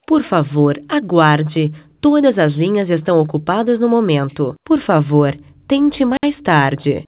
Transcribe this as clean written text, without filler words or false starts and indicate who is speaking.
Speaker 1: Por favor, aguarde. Todas as linhas estão ocupadas no momento. Por favor, tente mais tarde.